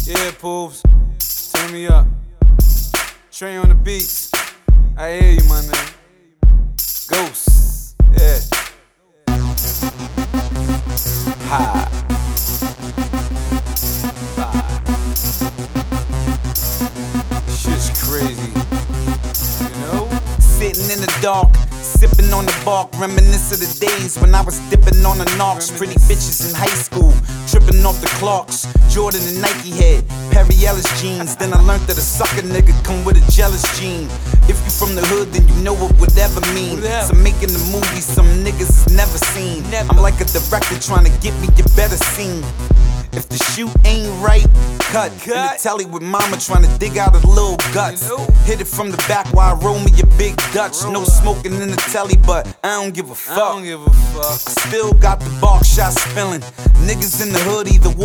Yeah, Poops, turn me up. Trey on the beats. I hear you, my nigga. Ghosts, yeah. Ha. Shit's crazy, you know? Sitting in the dark, sipping on the bark, reminisce of the days when I was dipping on the knocks. Pretty bitches in high school, tripping off the Clarks. Jordan and Nike head, Perry Ellis jeans. Then I learned that a sucker nigga come with a jealous gene. If you from the hood, then you know what whatever mean. So making the movie some niggas has never seen. I'm like a director trying to get me your better scene. If the shoot ain't right, cut. In the telly with mama trying to dig out his little guts. Hit it from the back while I roll me a big Dutch. No smoking in the telly, but I don't give a fuck. I don't give a fuck. Still got the bark shots spilling. Niggas in the hood either